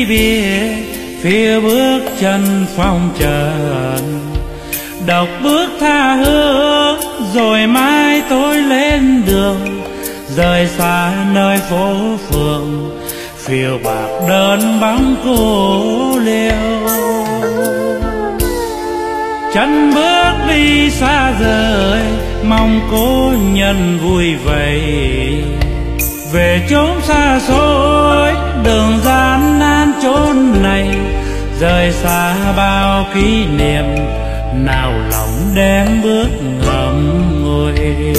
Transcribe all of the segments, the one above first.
ly biệt phía bước chân phong trần, độc bước tha hương rồi mai tôi lên đường, rời xa nơi phố phường phiêu bạc đơn bóng cô liêu. Chân bước đi xa rời mong cố nhân vui vầy, về chốn xa xôi đường gian nan chốn này, rời xa bao kỷ niệm nào lòng đem bước ngậm ngùi.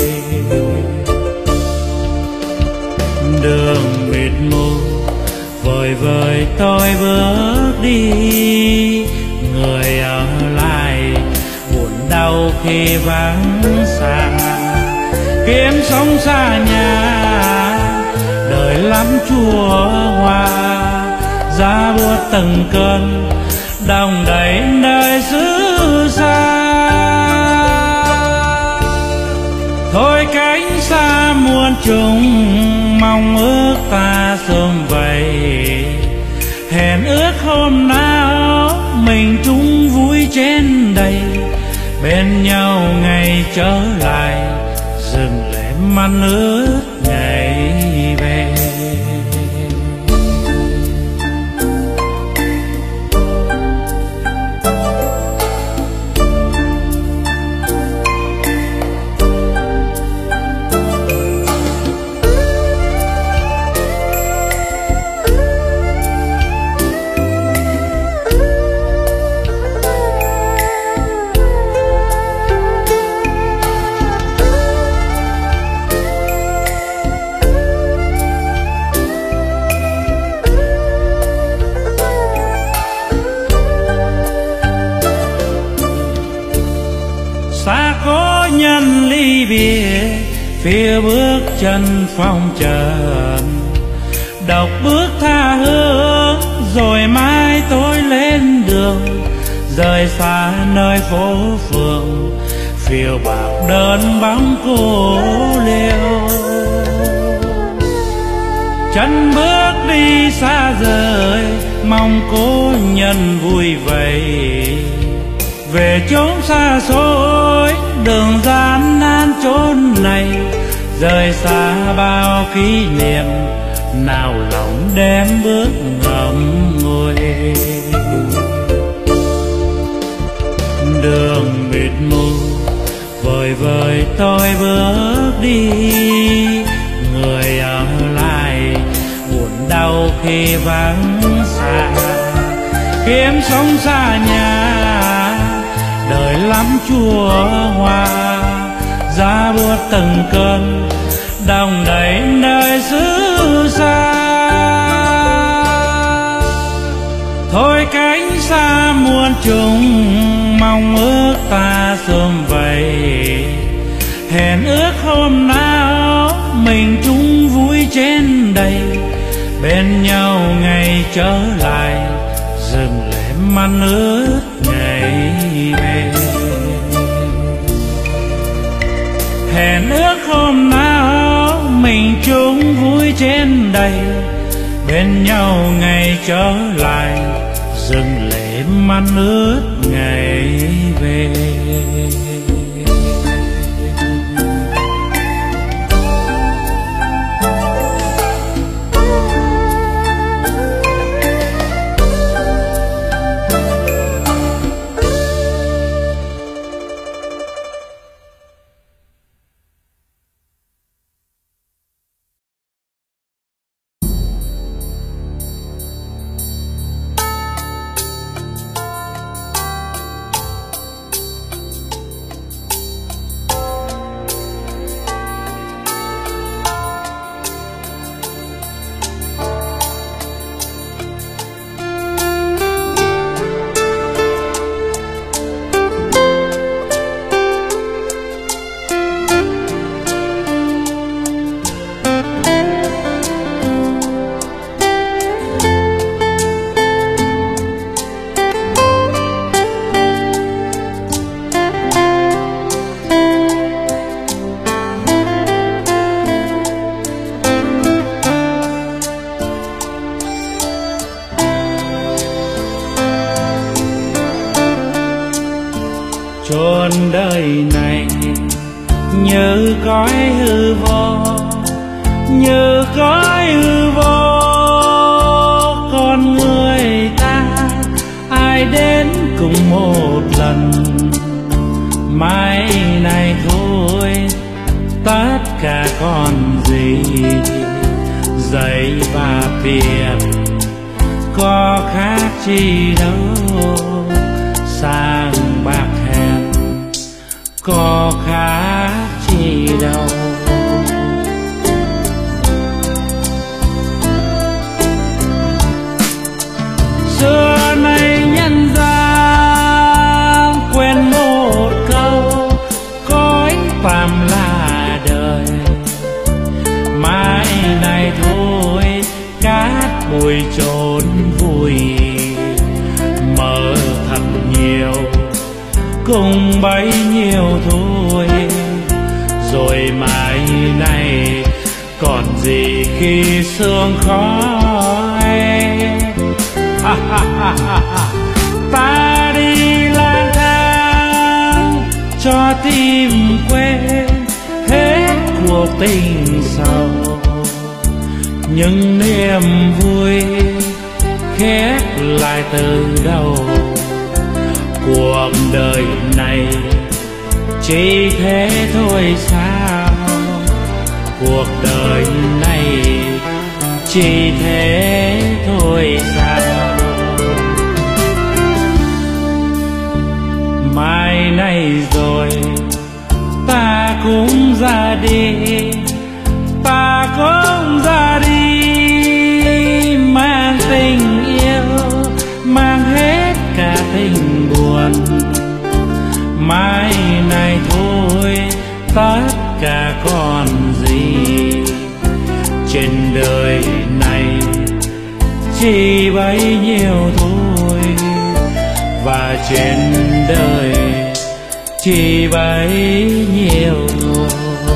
Đường mịt mù vời vời tôi bước đi, người ở lại buồn đau khi vắng xa, kiếm sống xa nhà đời lắm chua hoa, giá buốt từng cơn đồng đầy nơi xứ xa. Thôi cánh xa muôn trùng mong ước ta sớm vậy, hẹn ước hôm nào mình chung vui trên đây, bên nhau ngày trở lại dừng lệ mắt ước ngày về. Xa cố nhân ly biệt phía bước chân phong trần, độc bước tha hương rồi mai tôi lên đường, rời xa nơi phố phường phiêu bạc đơn bóng cô liêu. Chân bước đi xa rời mong cố nhân vui vầy, về chốn xa xôi đường gian nan chốn này, rời xa bao kỷ niệm nào lòng đem bước ngậm ngùi. Đường mịt mù vời vời tôi bước đi, người ở lại buồn đau khi vắng xa, kiếm sống xa nhà đời lắm chua hoa, giá buốt từng cơn đồng đầy nơi xứ xa. Thôi cánh xa muôn trùng mong ước ta sớm vậy, hẹn ước hôm nào mình chung vui trên đây, bên nhau ngày trở lại dừng lệ mắt ước ngày về. Hẹn ước hôm nào mình chung vui trên đây, bên nhau ngày trở lại dừng lệ mắt ước ngày về. chốn đời này như cõi hư vô, như cõi hư vô. Con người ta ai đến cùng một lần, mai này thôi tất cả còn gì. Giấy và biển có khác chi đâu, sang bạc hèn có khác chi đâu. Xưa nay nhân gian quên một câu, cõi phàm là đời. Mai này thôi cát bụi chốn vui, mơ thật nhiều cùng bấy nhiêu thôi. Rồi mai này còn gì khi sương khói. Ta đi lang thang cho tim quên hết cuộc tình sầu, những niềm vui khép lại từ đầu. Cuộc đời này chỉ thế thôi sao, cuộc đời này chỉ thế thôi sao. Mai này rồi ta cũng ra đi, ta cũng ra đi, mang tình yêu, mang hết cả tình buồn. Mai này thôi tất cả còn gì, trên đời này chỉ bấy nhiêu thôi. Và trên đời chỉ bấy nhiêu thôi.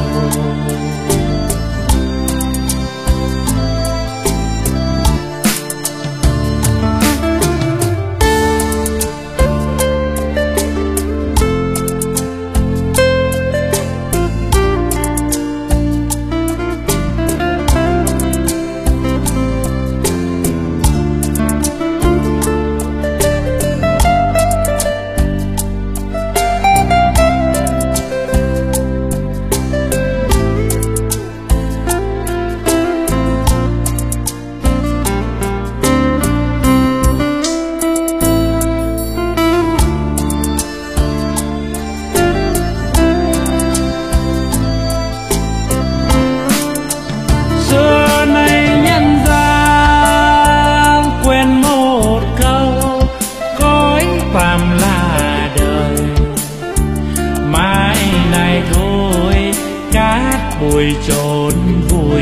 Bụi chốn vui,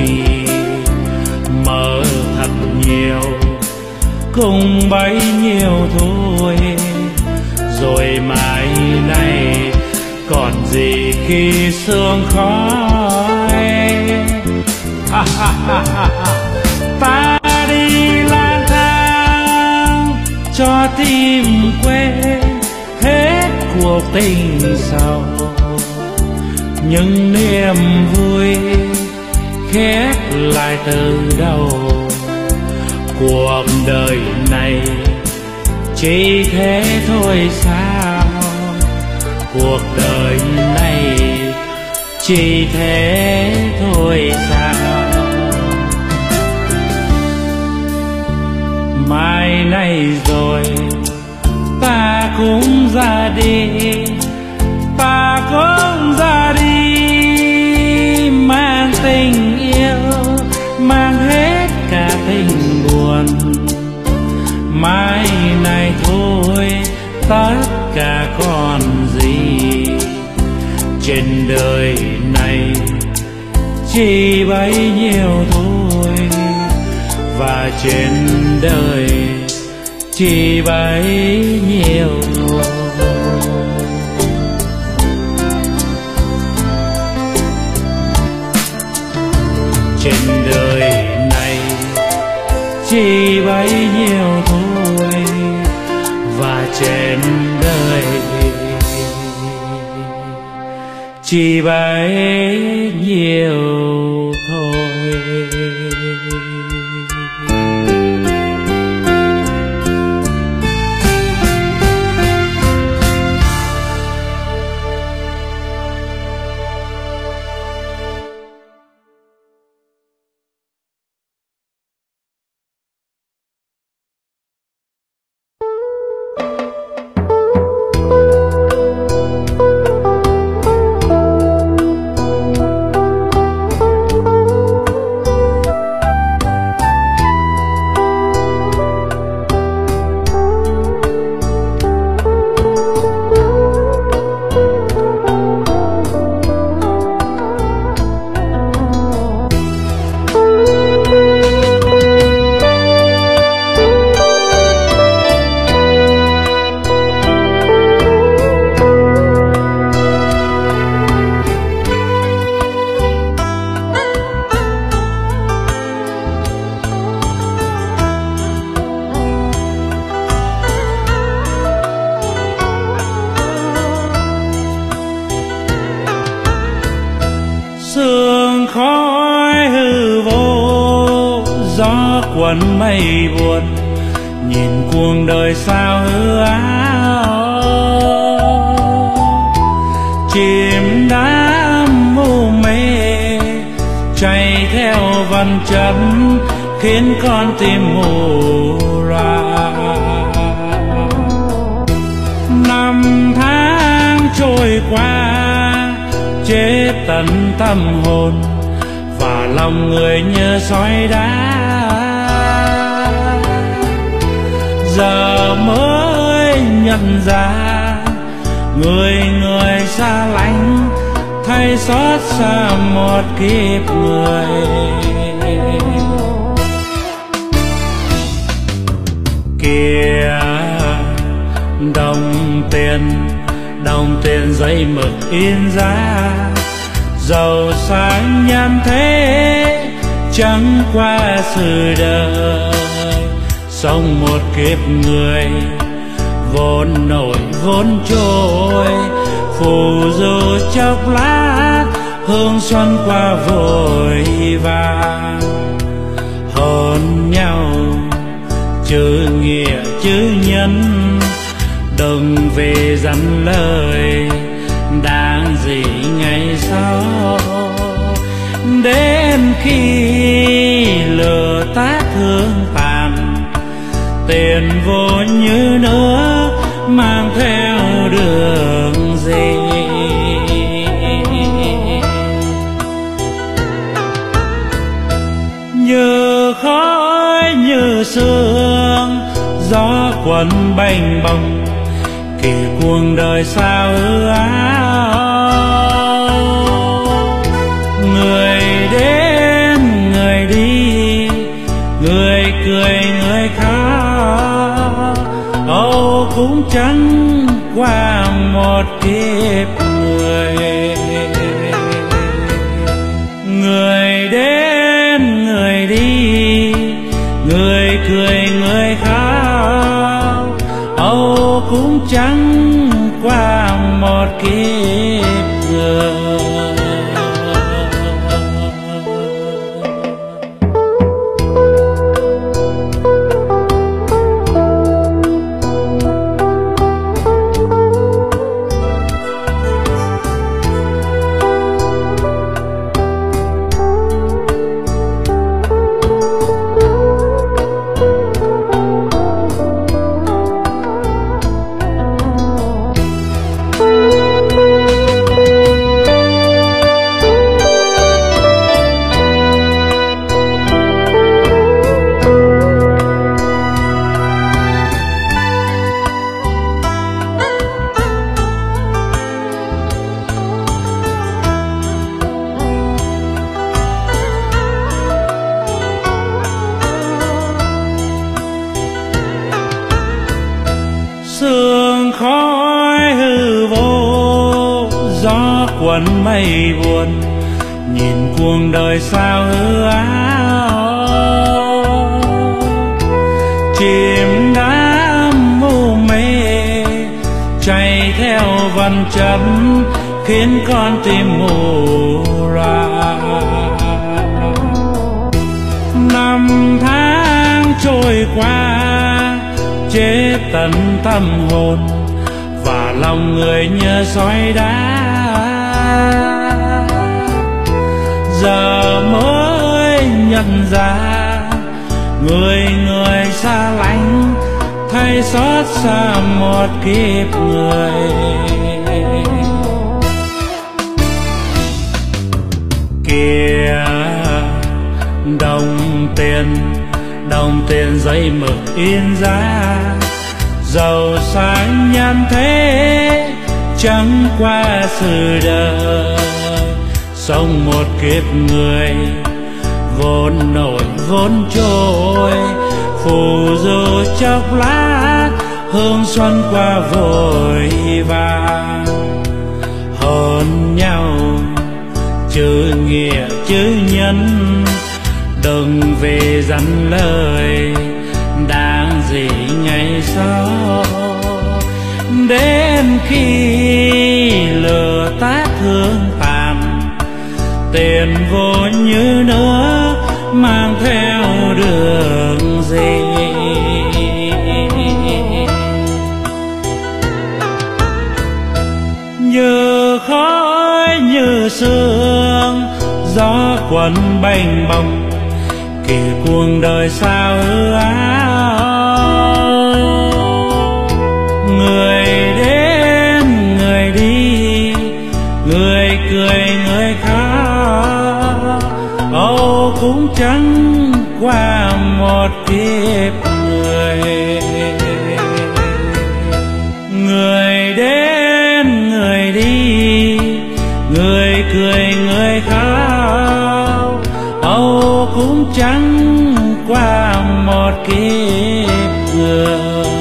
mơ thật nhiều cùng bấy nhiêu thôi. Rồi mai này còn gì khi sương khói. Ta đi lang thang cho tim quên hết cuộc tình sầu, những niềm vui khép lại từ đầu. Cuộc đời này chỉ thế thôi sao, cuộc đời này chỉ thế thôi sao. Mai này rồi ta cũng ra đi, ta cũng ra đi, mang tình yêu, mang hết cả tình buồn. Mai này thôi tất cả còn gì, trên đời này chỉ bấy nhiêu thôi. Và trên đời chỉ bấy nhiêu thôi. Trên đời này chỉ bấy nhiêu thôi. Và trên đời chỉ bấy nhiêu thôi. sương khói hư vô, gió quấn mây buồn, nhìn cuộc đời sao hư ảo. Chìm đắm mù mê, chạy theo vần chân, khiến con tim mù loà. Năm tháng trôi qua, chế tận tâm hồn, và lòng người như sỏi đá. Giờ mới nhận ra, người người xa lánh, thay xót xa một kiếp người. Kìa đồng tiền giấy mực in giá, giàu sang nhan thế chẳng qua sự đời. Sống một kiếp người vốn nổi vốn trôi, phù du chốc lát hương xuân qua vội vàng. Hôn nhau chữ nghĩa chữ nhân, đừng về dặn lời đáng gì ngày sau. Đến khi lửa tắt hương tàn, tiền vô như nước mang theo đường gì. Như khói như sương, gió quấn bềnh bồng, kể cuộc đời sao ư áo. Người đến người đi, người cười người khóc, âu cũng chẳng qua một kiếp người. Người đến người đi, người cười người khóc, âu cũng chẳng qua một kiếp người. Sương khói hư vô, gió quấn mây buồn, nhìn cuộc đời sao hư ảo. Chìm đắm mù mê, chạy theo vần chân, khiến con tim mù loa. Năm tháng trôi qua chế tận tâm hồn, và lòng người như sỏi đá. Giờ mới nhận ra người người xa lánh, thay xót xa một kiếp người. Kìa đồng tiền giấy mực in giá, giàu sang nhan thế chẳng qua sự đời. Sống một kiếp người vốn nổi vốn trôi, phù du chốc lát hương xuân qua vội vàng. Hôn nhau chữ nghĩa chữ nhân, đừng vì dặn lời đáng gì ngày sau. Đến khi lửa tát hương tàn, tiền vô như nước mang theo đường gì. Như khói như sương gió quấn bềnh bồng, kể cuộc đời sao hư ảo. Người đến người đi, người cười người khóc, âu cũng chẳng qua một kiếp người. Người đến người đi, người cười người khóc, âu cũng chẳng qua một kiếp người.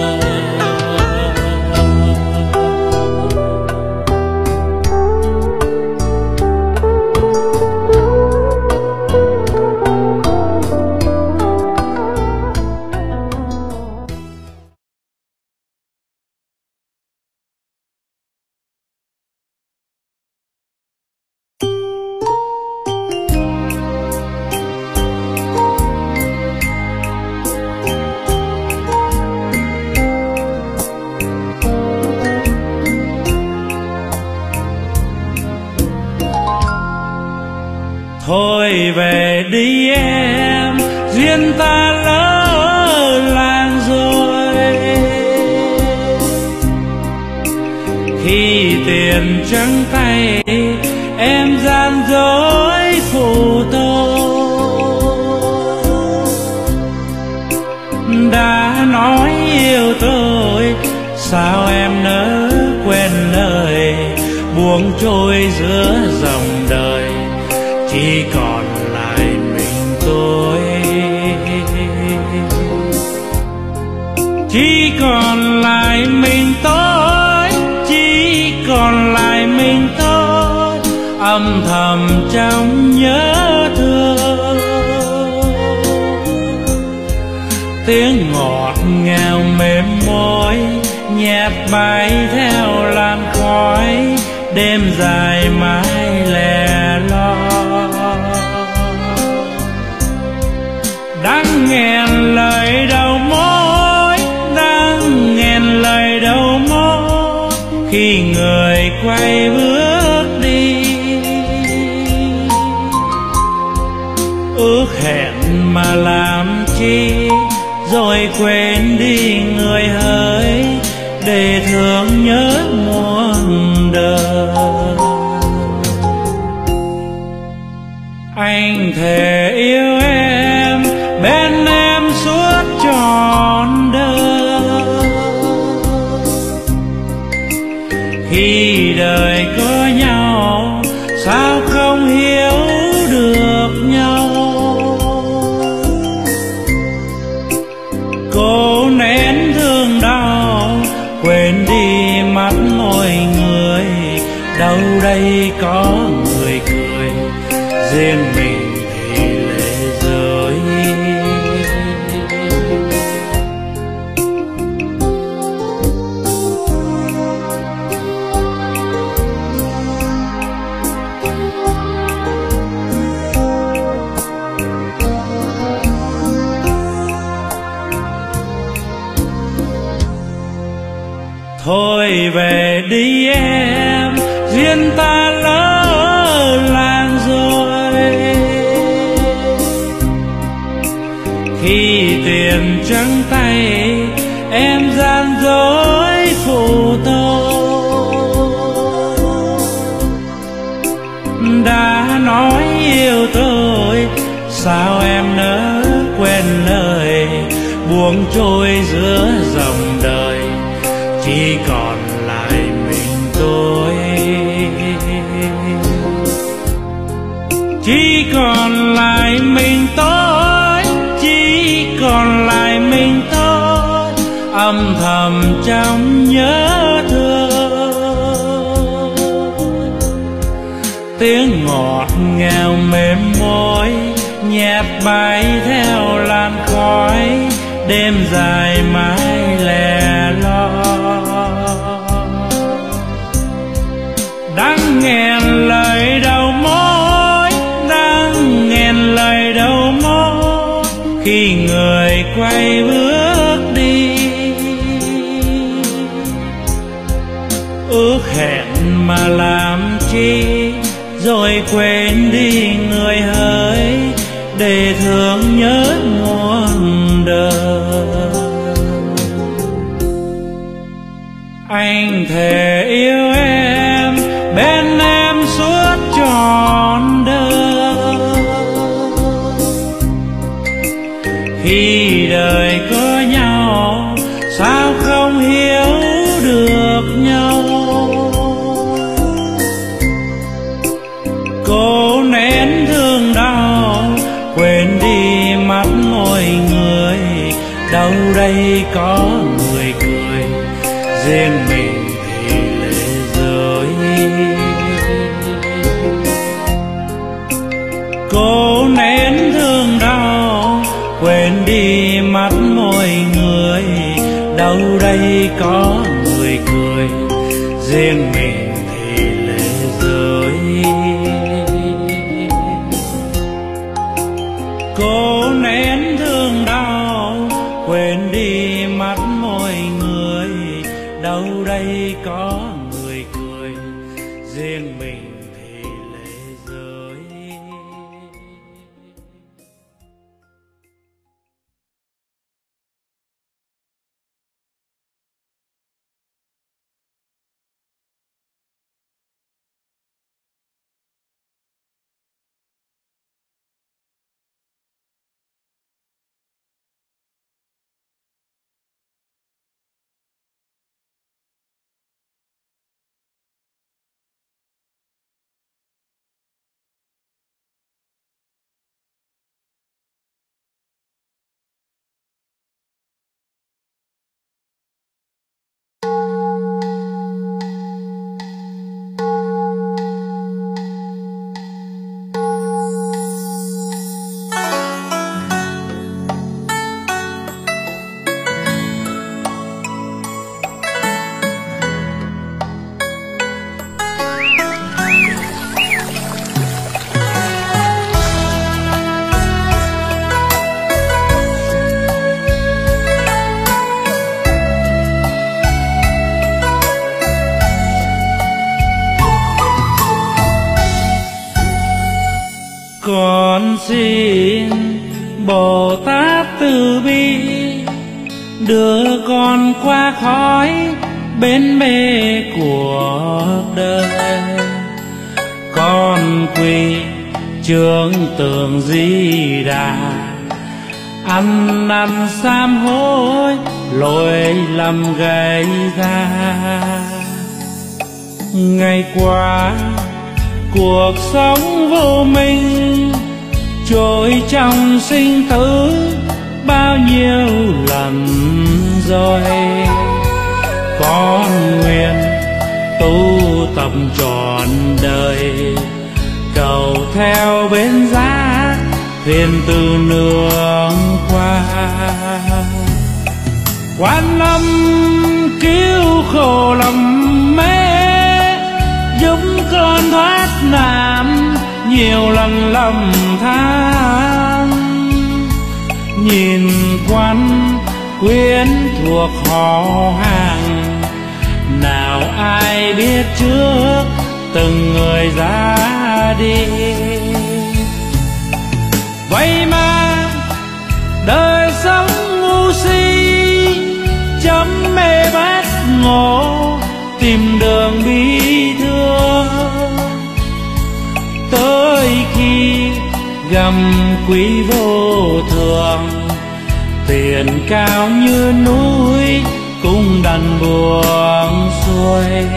Thôi về đi em, duyên ta lỡ làng rồi. Khi tiền trắng tay em gian dối phụ tôi. Đã nói yêu tôi sao em nỡ quên lời, buông trôi giữa dòng đời chỉ còn lại mình tôi. Chỉ còn lại mình tôi, chỉ còn lại mình tôi, âm thầm trong nhớ thương. Tiếng ngọt ngào mềm môi nhạt bay theo làn khói, đêm dài mãi lẻ loi. Đang nghẹn lời đầu môi, đang nghẹn lời đầu môi, khi người quay bước đi. Ước hẹn mà làm chi, rồi quên đi người hỡi, để thương nhớ muôn đời. Anh thề yêu em, bên em suốt trọn đời. Khi đời có nhau sao không hiểu được nhau. Cố nén thương đau quên đi mắt môi người, đâu đây có người cười, riêng mình thì lệ rơi. đi em, duyên ta lỡ làng rồi. Khi tiền trắng tay em gian dối phụ tôi, đã nói yêu tôi sao em nỡ quên lời, buông trôi giữa dòng đời chỉ còn lại mình tôi, chỉ còn lại mình tôi, chỉ còn lại mình tôi, âm thầm trong nhớ thương. Tiếng ngọt ngào mềm môi nhạt bay theo làn khói, đêm dài mãi lẻ loi. Đắng nghẹn lời đầu môi, đắng nghẹn lời đầu môi, khi người quay bước đi. Ước hẹn mà làm chi, rồi quên đi người hỡi, để thương nhớ muôn đời. Anh thề yêu em, bên em suốt trọn đời. Khi đời có nhau, sao không hiểu được nhau. Cố nén thương đau, quên đi mắt môi người, đâu đây có người cười, riêng mình thì lệ rơi. Cố nén thương đau, quên đi mắt môi người, đâu đây có người cười, riêng mình thì lệ rơi. Cố nén thương đau, quên đi mắt môi người, đâu đây có người cười, riêng mình thì lệ rơi. Con xin Bồ Tát từ bi đưa con qua khói bến bê cuộc đời. Con quỳ trước tượng Di Đà, ăn năn sám hối lỗi lầm gây ra. Ngày qua cuộc sống vô minh, trôi trong sinh tử bao nhiêu lần rồi. Con nguyện tu tập trọn đời, cầu theo bến giá thuyền từ nương qua. Quan Âm cứu khổ lầm mê, giúp con thoát nạn nhiều lần lầm than. Nhìn Quan quyến thuộc họ hàng, nào ai ai biết trước từng người ra đi. Vậy mà đời sống ngu si, chấm mê bát ngộ, tìm đường bi thương. Tới khi gầm quý vô thường, tiền cao như núi cũng đành buông xuôi.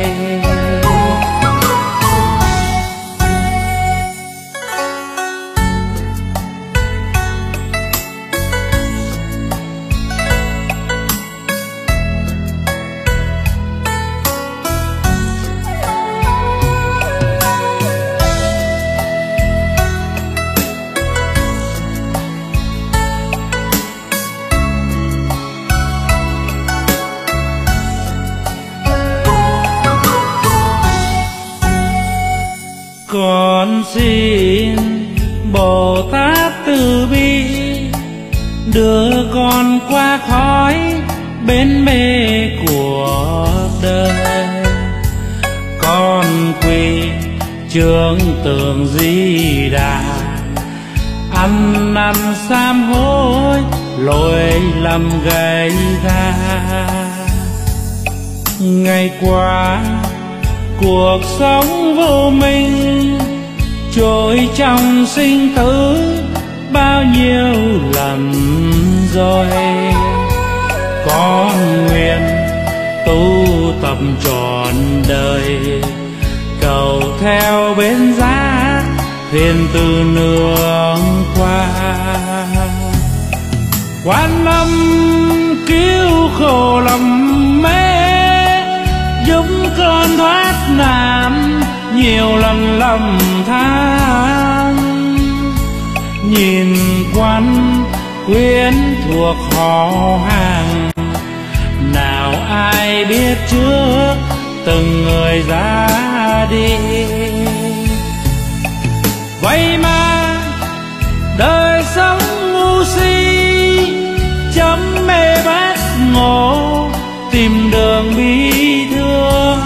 Con xin Bồ Tát từ bi đưa con qua khói bến mê cuộc đời. Con quỳ trước tượng Di Đà, ăn năn sám hối lỗi lầm gây ra. Ngày qua cuộc sống vô minh, trôi trong sinh tử bao nhiêu lần rồi. Con nguyện tu tập trọn đời, cầu theo bến giá thiên từ nương qua. Quan Âm cứu khổ lầm mê, giúp con thoát nạn nhiều lần lầm than. Nhìn Quan quyến thuộc họ hàng, nào ai biết trước từng người ra đi. Vậy mà đời sống ngu si, chấm mê bát ngộ, tìm đường bi thương.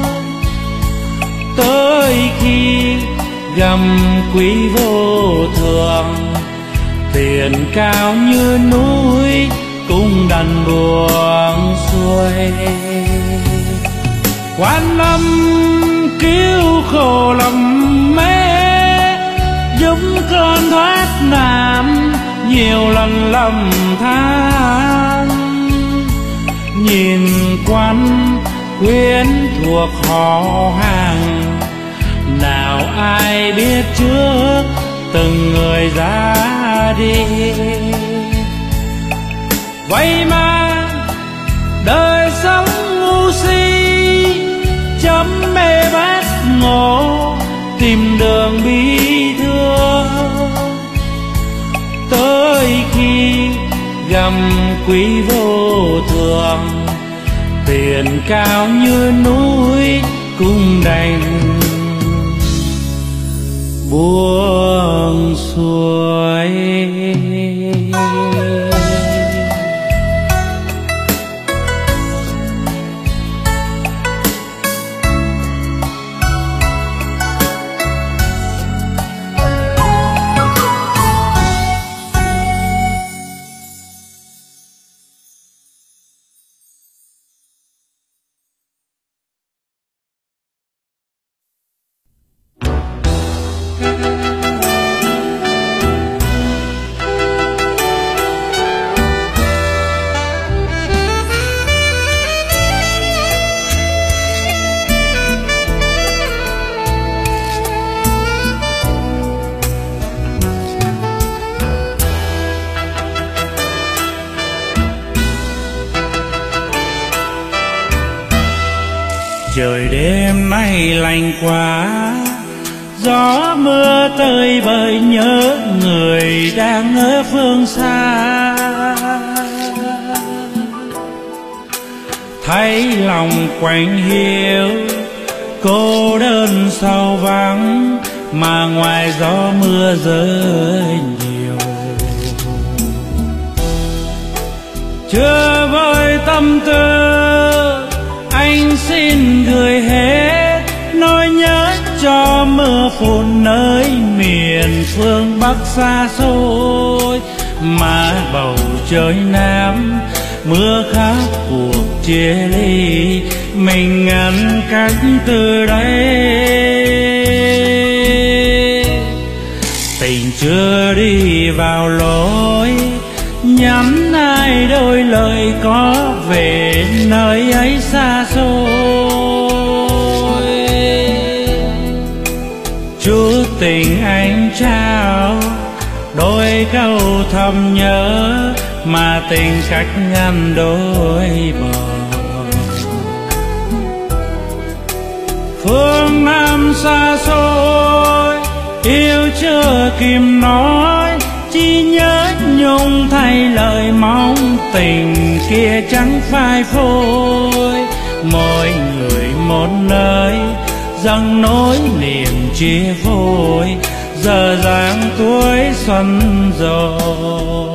Tới khi gầm quý vô thường, tiền cao như núi cũng đành buông xuôi. Quan Âm cứu khổ lầm mê, giúp con thoát nạn nhiều lần lầm than. Nhìn Quan quyến thuộc họ hàng, nào ai biết trước từng người ra đi. Vậy mà đời sống ngu si, chấm mê bát ngộ, tìm đường bi thương. Tới khi gầm quý vô thường, tiền cao như núi cũng đành buông xuôi. Trời đêm nay lạnh quá, gió mưa tơi bời nhớ người đang ở phương xa. Thấy lòng quạnh hiu cô đơn sầu vắng, mà ngoài gió mưa rơi nhiều. Chưa vơi tâm tư anh xin gửi hết cho mưa phùn nơi miền phương Bắc xa xôi, mà bầu trời Nam mưa khắc cuộc chia ly, mình ngăn cách từ đây. Tình chưa đi vào lối, nhắn ai đôi lời có về nơi ấy xa xôi. Chút tình anh trao, đôi câu thầm nhớ, mà tình cách ngăn đôi bờ. Phương Nam xa xôi, yêu chưa kịp nói, chỉ nhớ nhung thay lời mong tình kia chẳng phai phôi. Mỗi người một nơi dâng nỗi niềm chia phôi, giờ dáng tuổi xuân rồi.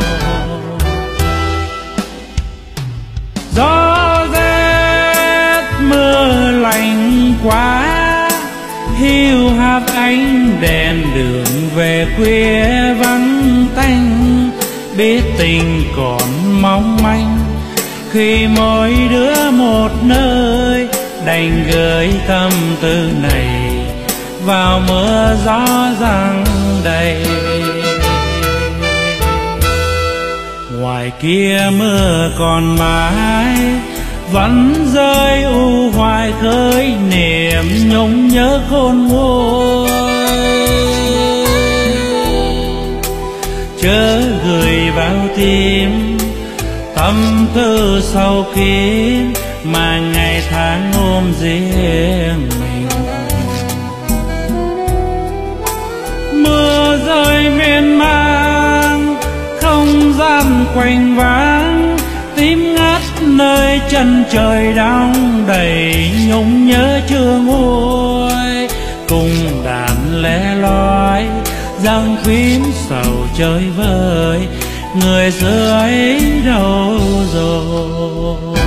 Gió rét mưa lạnh quá, hiu hắt ánh đèn đường về khuya vắng tanh. Biết tình còn mong manh, khi mỗi đứa một nơi, đành gửi tâm tư này vào mưa gió giăng đầy. Ngoài kia mưa còn mãi, vẫn rơi u hoài khơi niềm nhung nhớ khôn nguôi. Chớ gửi vào tim tâm tư sâu kín, mà ngày tháng ôm riêng mình. Mưa rơi miên man, không gian quanh vắng, tím ngắt nơi chân trời đong đầy nhung nhớ chưa nguôi. Cùng đàn lẻ loi giăng phím sầu chơi vơi, người xưa ấy đâu rồi.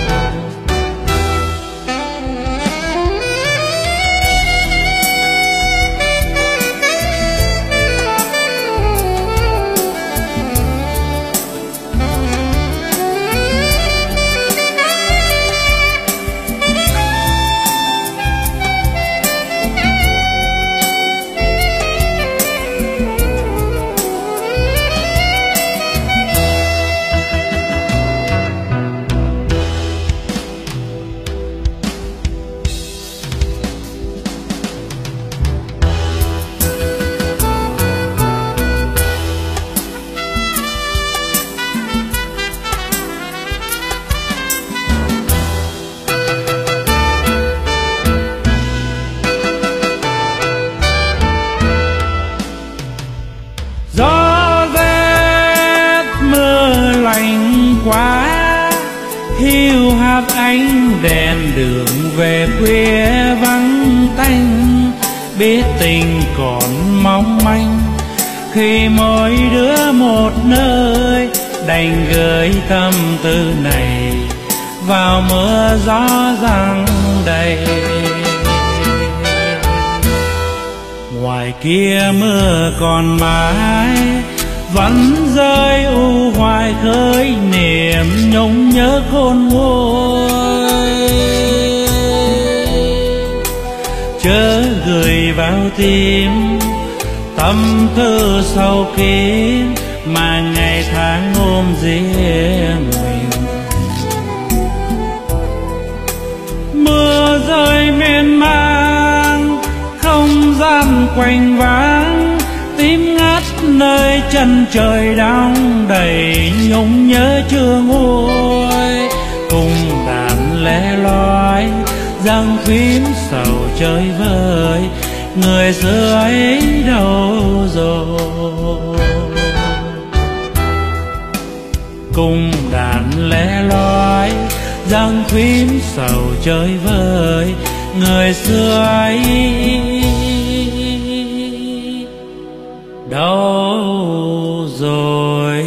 Gió rét mưa lạnh quá, hiu hắt ánh đèn đường về khuya vắng tanh. Biết tình còn mong manh, khi mỗi đứa một nơi, đành gửi tâm tư này vào mưa gió giăng đầy. Ngoài kia mưa còn mãi, vẫn rơi u hoài khơi niềm nhung nhớ khôn nguôi. Chớ gửi vào tim tâm tư sâu kín, mà ngày tháng ôm riêng mình. Mưa rơi miên man, không gian quanh vắng, tím ngắt nơi chân trời đong đầy nhung nhớ chưa nguôi. Cùng đàn lẻ loi giăng phím sầu chơi vơi, người xưa ấy đâu rồi. Cùng đàn lẻ loi giăng phím sầu chơi vơi, người xưa ấy đâu rồi.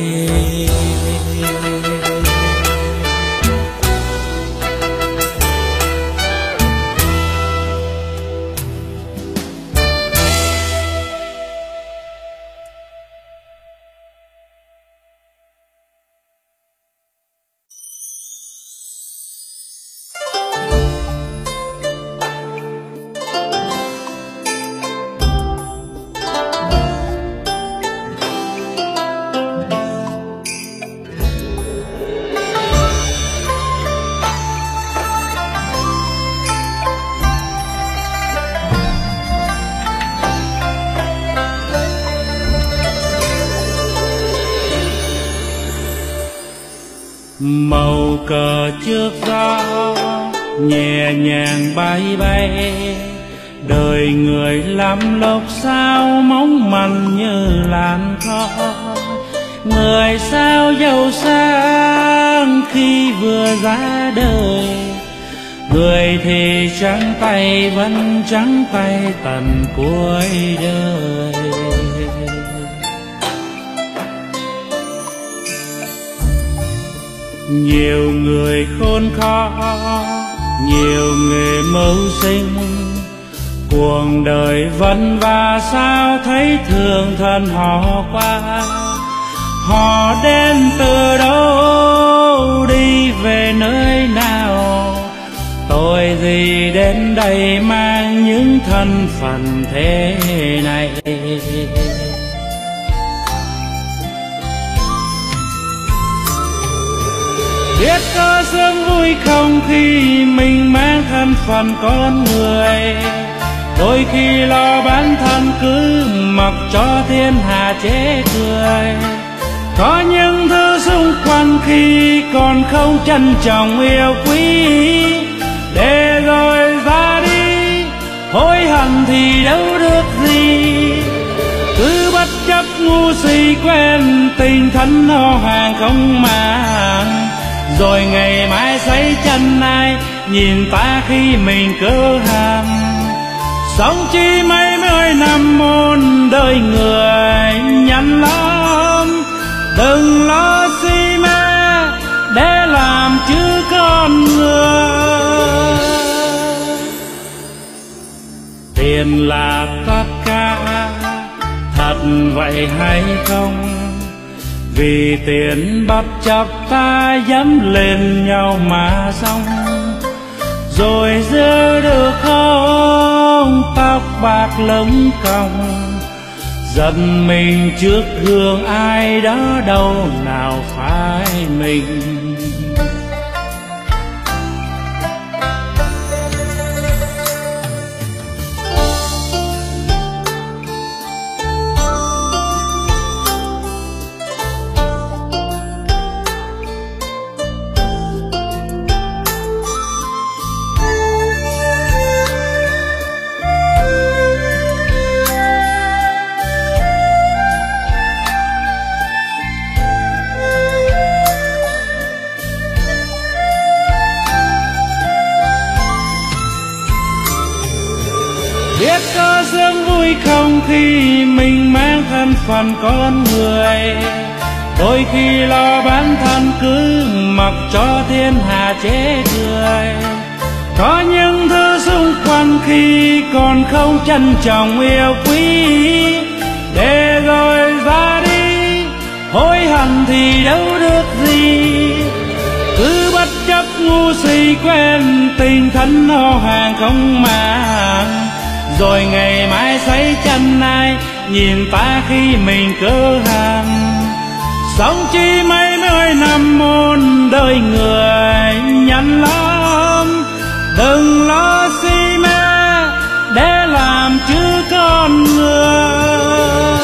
cờ trước gió nhẹ nhàng bay bay, đời người lắm lúc sao mong manh như làn khói. Người sao giàu sang khi vừa ra đời, người thì trắng tay vẫn trắng tay tận cuối đời. Nhiều người khốn khó, nhiều nghề mưu sinh, cuộc đời vất vả sao thấy thương thân họ quá. Họ đến từ đâu đi về nơi nào, tôi thì đến đây mang những thân phận thế này. Biết có sướng vui không khi mình mang thân phận con người, đôi khi lo bản thân cứ mặc cho thiên hạ chế cười. Có những thứ xung quanh khi còn không trân trọng yêu quý, để rồi ra đi hối hận thì đâu được gì. Cứ bất chấp ngu si quên tình thân ho hàng không màng, rồi ngày mai say chân ai nhìn ta khi mình cơ hàn. Sống chi mấy mươi năm muôn đời người nhằn lắm, đừng lo si mê để làm chứ con người. Tiền là tất cả, thật vậy hay không? Vì tiền bất chấp ta dám lên nhau mà xong. Rồi giữ được không tóc bạc lấm cong, giận mình trước gương ai đó đâu nào phải mình. Biết có sướng vui không khi mình mang thân phận con người, đôi khi lo bản thân cứ mặc cho thiên hạ chế cười. Có những thứ xung quanh khi còn không trân trọng yêu quý, để rồi ra đi hối hận thì đâu được gì. Cứ bất chấp ngu si quên tình thân ho hàng không màng, rồi ngày mai say chân ai nhìn ta khi mình cơ hàn. Sống chi mấy mươi năm muôn đời người nhằn lắm, đừng lo si mê để làm chứ con người.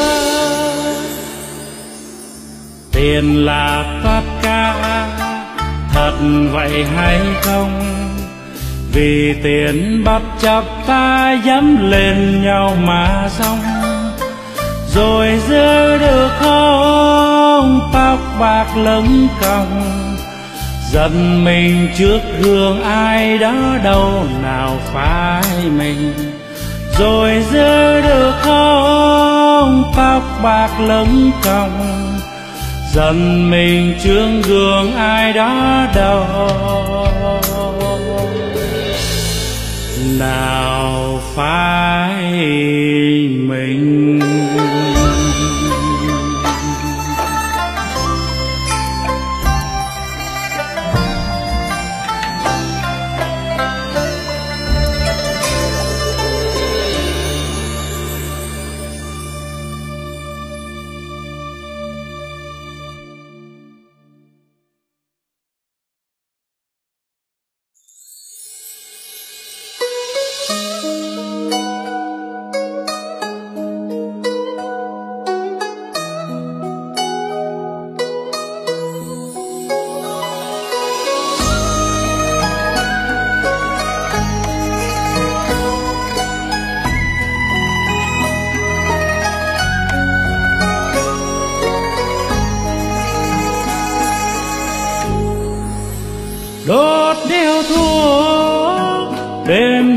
Tiền là tất cả, thật vậy hay không? Vì tiền bất chấp ta dám lên nhau mà xong. Rồi giữ được không tóc bạc lấm cong, giận mình trước gương ai đó đâu nào phải mình. Rồi giữ được không tóc bạc lấm cong, giận mình trước gương ai đó đâu nào phải mình.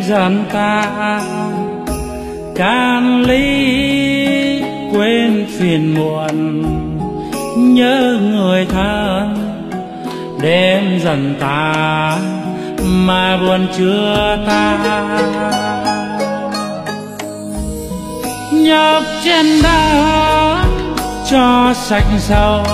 dần ta can lý quên phiền muộn nhớ người thân. Đêm dần ta mà buồn chưa ta, nhấp trên đá cho sạch sầu.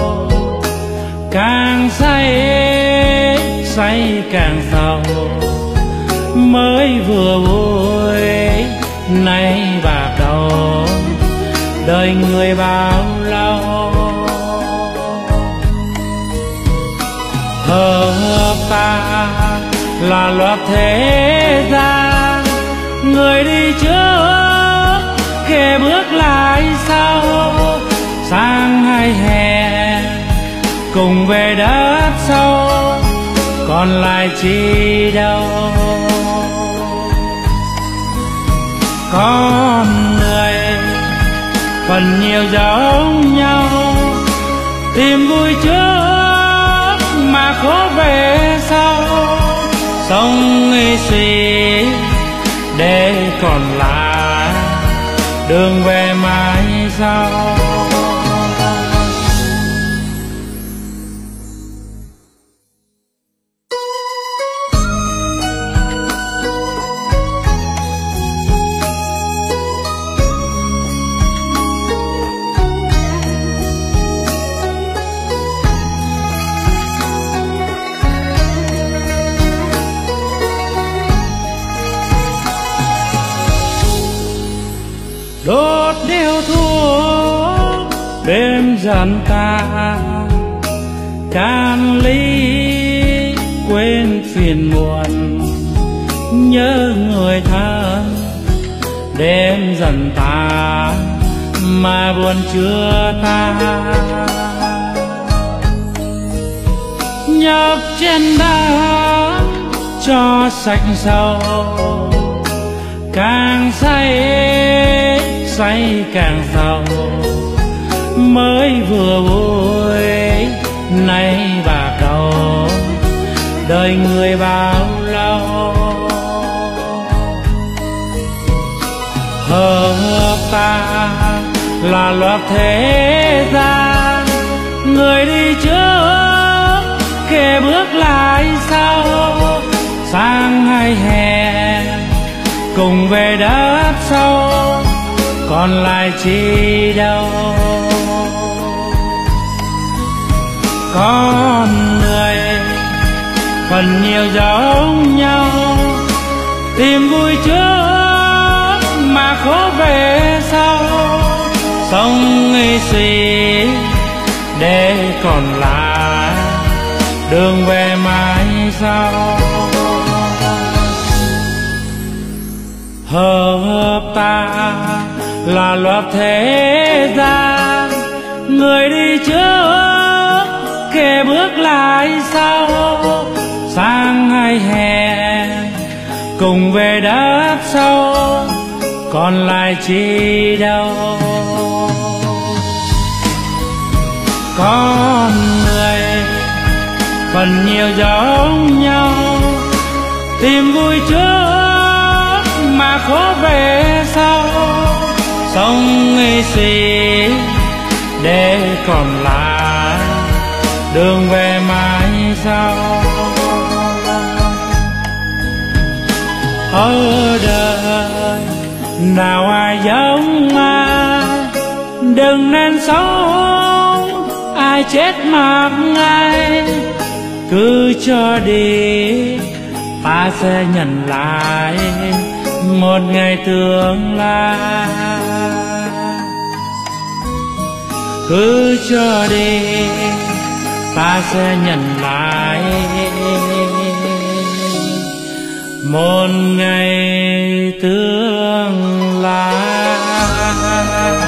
Càng say say càng sầu, mới vừa vui nay bạc đầu, đời người bao lâu. Hợp ta là luật thế gian, người đi trước kẻ bước lại sau. Sang hay hè cùng về đất sâu, còn lại chi đâu. Con người phần nhiều giống nhau, tìm vui trước mà khó về sau. Sống nghi suy để còn lại đường về mãi sau. Đốt điếu thuốc đêm dần ta can lý quên phiền muộn nhớ người thân. Đêm dần ta mà buồn chưa ta, nhấp trên đá cho sạch sầu. Càng say say càng sầu, mới vừa vui nay bạc đầu, đời người bao lâu. Hợp ta là luật thế gian, người đi trước kẻ bước lại sau. Sang hay hè cùng về đất sâu, còn lại chi đâu. Con người phần nhiều giống nhau, tìm vui trước mà khó về sau. Sống nghi suy để còn lại đường về mãi sau. Hợp ta là luật thế gian, người đi trước kẻ bước lại sau. Sang hay hè cùng về đất sâu, còn lại chi đâu. Con người phần nhiều giống nhau, tìm vui trước mà khó về sau. Sống nghi suy để còn lại đường về mãi sau. Ở đời nào ai giống ai, đừng nên sống ai chết mặc ngay. Cứ cho đi ta sẽ nhận lại một ngày tương lai. Cứ cho đi ta sẽ nhận lại một ngày tương lai.